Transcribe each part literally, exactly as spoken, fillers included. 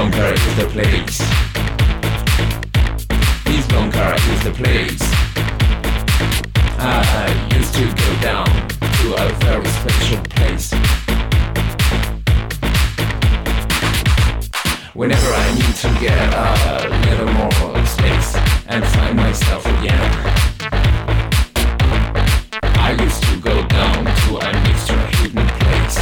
bunker is the place. This bunker is the place. I used to go down to a very special place. Whenever I need to get a little more space and find myself again, I used to go down to an extra hidden place.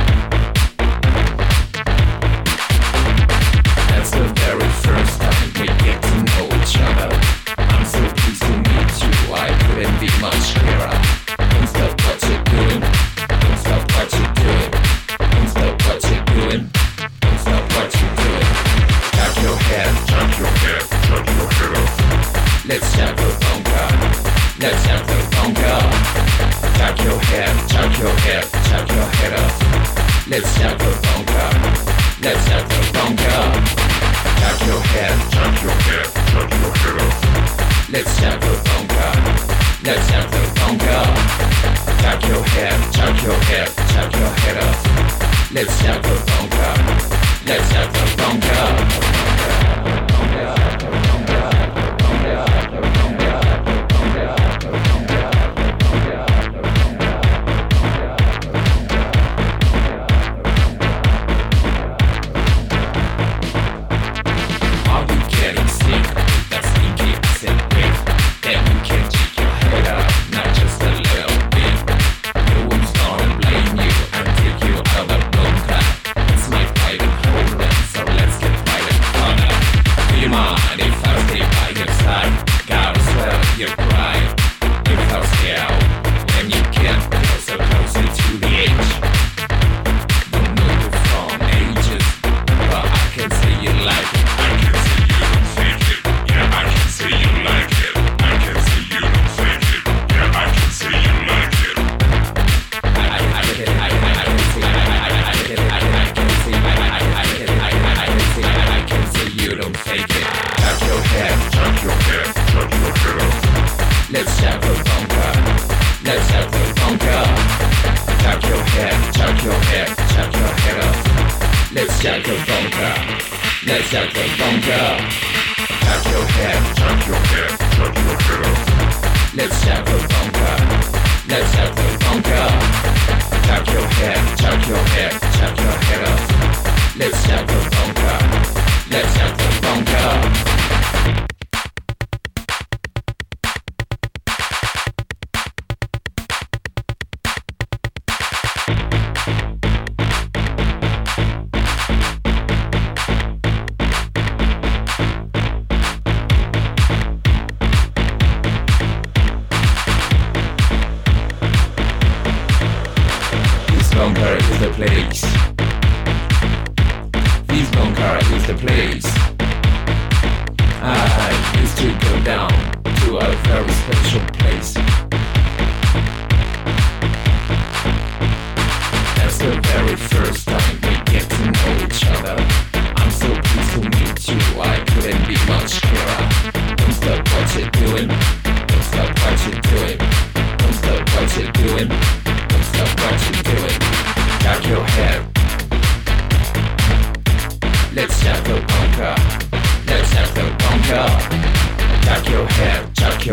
That's the very first time we get to know each other. I'm so pleased to meet you, I couldn't be much clearer. Don't stop what you're doing. Don't stop what you're doing. Don't stop what you're doing. Don't stop what you're doing. Jack your head, jack your head, jack your head off. Let's jack the bunker. Let's jack the bunker. Jack your head, jack your head, jack your head off. Let's jack the bunker. Let's jack the bunker. Jack your head, jack your head, jack your head off. Let's jack the bunker. Let's jack the bunker. Jack your head, jack your head, jack your head off. Let's jack the bunker. Let's jack the bunker.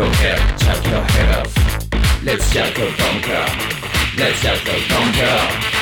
Let's jack the bunker. Let's jack the bunker.